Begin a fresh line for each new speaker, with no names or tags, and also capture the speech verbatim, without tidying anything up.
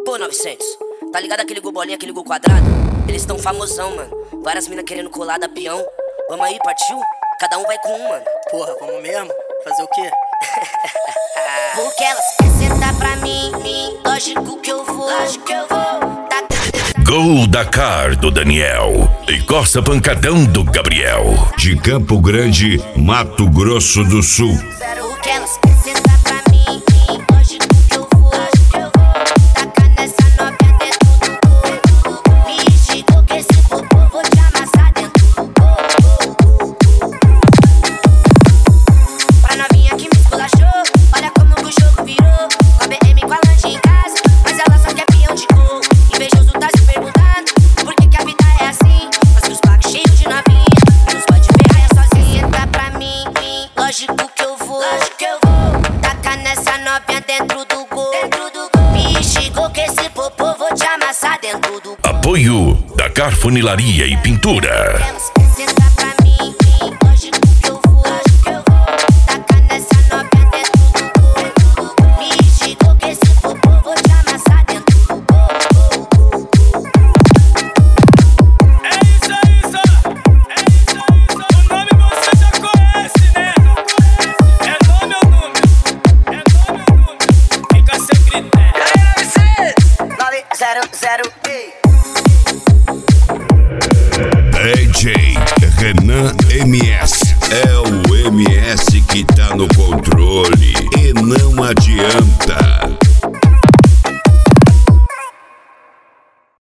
Pô, novecentos, tá ligado aquele gol bolinha, aquele gol quadrado? Eles tão famosão, mano. Várias minas querendo colar da peão. Vamos aí, partiu? Cada um vai com um, mano.
Porra, vamos mesmo? Fazer o quê?
Porque elas querem sentar pra mim, mim. Lógico que eu vou, lógico que eu vou. Tá...
Gol da Car do Daniel e Costa Pancadão do Gabriel. De Campo Grande, Mato Grosso do Sul.
Porque elas querem sentar pra mim, mim. Lógico que eu vou, lógico que eu vou. Tacar nessa novinha dentro do gol. Me esticou que esse popô vou te amassar dentro do gol. Pra novinha que me esculachou, olha como que o jogo virou. Com a B M com a lanche em casa, mas ela só quer peão de gol. Invejoso tá se perguntando por que que a vida é assim. Mas que os pacos cheios de novinha, nos pode ferrar sozinha. Senta pra mim, mim, lógico que eu vou, lógico que eu vou. Tacar nessa novinha dentro do gol, dentro do gol. Me esticou que esse popô vou te amassar dentro do gol.
Apoio da Car Funilaria e Pintura.
Elas querem sentar pra mim, mim, lógico que eu vou, lógico que eu vou. Tacar nessa novinha dentro do gol, dentro do gol. Me esticou que esse popô vou te amassar dentro do gol.
É isso, é isso, é isso, é isso. O nome você já conhece, né? É nome ou número? É nome ou número? Fica sem critério.
nove zero zero
D J Renan M S. É o M S que tá no controle e não adianta.